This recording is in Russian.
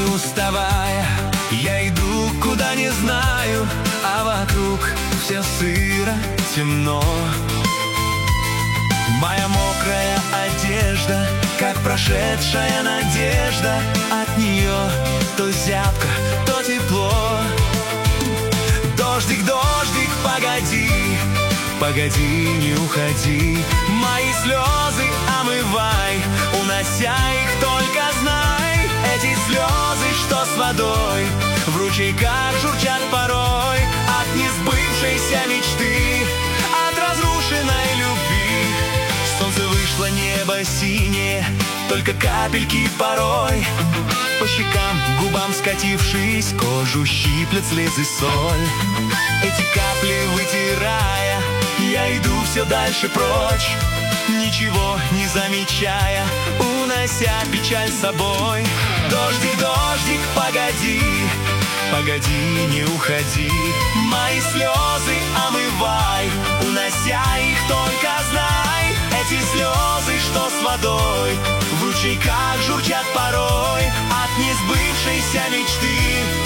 не уставая, я иду, куда не знаю, а вокруг все сыро, темно. Моя мокрая одежда, как прошедшая надежда, от нее то зябко, то тепло. Дождик, дождик, погоди, погоди, не уходи. Мои слезы омывай, унося их, только знай. Эти слезы, что с водой, в ручейках журчат порой. От несбывшейся мечты, от разрушенной любви. Солнце вышло, небо синее, только капельки порой. По щекам, губам скатившись, кожу щиплет слезы соль. Эти капли вытирая, я иду все дальше прочь, ничего не замечая, унося печаль с собой. Дождик, дождик, погоди, погоди, не уходи. Мои слезы омывай, унося их, только знай. Эти слезы, что с водой, в ручейках журчат порой. От несбывшейся мечты,